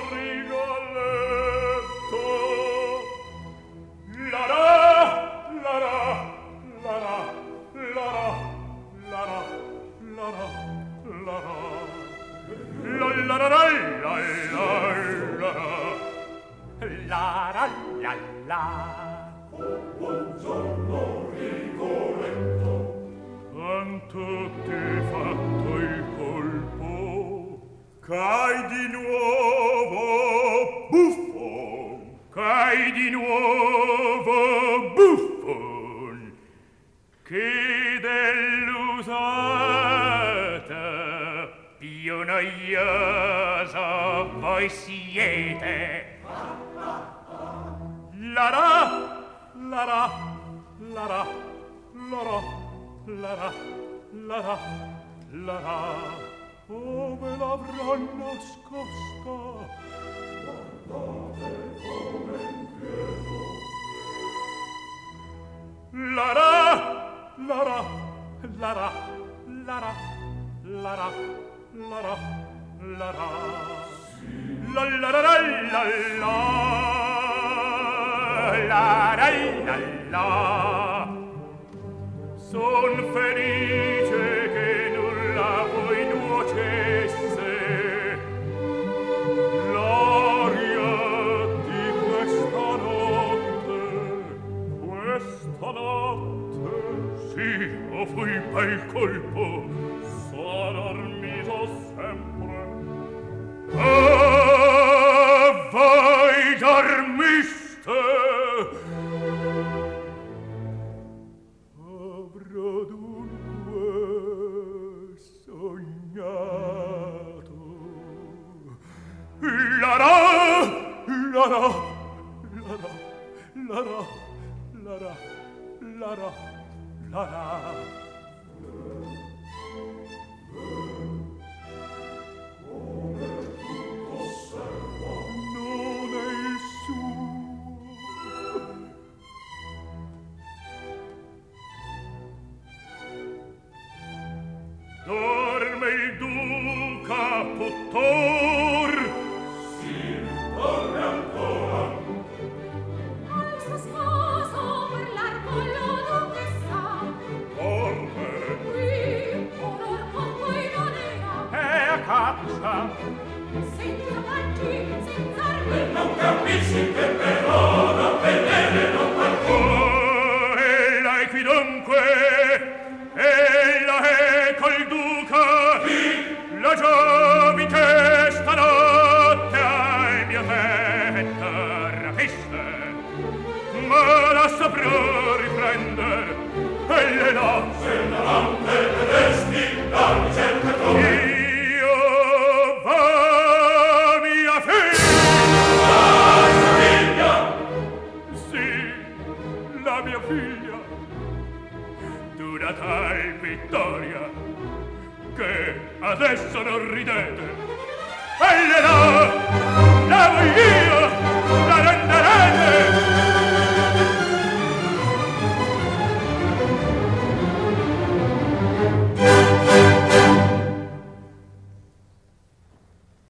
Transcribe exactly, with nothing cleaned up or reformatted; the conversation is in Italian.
Rigoletto. La la la la la la la la la la la la la la la la la la la. Buongiorno Rigoletto, tanto t'è fatto il colpo, c'hai di nuovo buffon, c'hai di nuovo buffon, che dell'usata più noiosa voi siete. La la la la la la la la la la la la. Dove l'avrà nascosta? Guardate come inquieto. La la la la la la la la la la la la la la la la la la la la. Son felice che nulla voi nuocesse l'aria di questa notte, questa notte. Sì, o fu il bel colpo, sono dormito sempre. Ah, voi dormiste! Avrò dunque sognato. La la la la la la la la la la la la. Come tutto osservo non è il suo. Dorme il duca tuttor. Sì, dorme ancora. Al suo sposo parlar con lo duchessa. Dorme. Qui, onor con voi non era. E a caccia. Senza baggi, senza armi. E non capisci che per ora vedere non qualcuno. Oh, ella è qui dunque. Ella è col duca. Qui. La giovine stanotte al mio petto rapisce. Ma la saprò riprender. Elle no. Se l'amante vedesti la ricerca tu. Io va mia figlia. La figlia. Sì, la mia figlia. D'una tal vittoria che adesso non ridete. Elle no, la voglio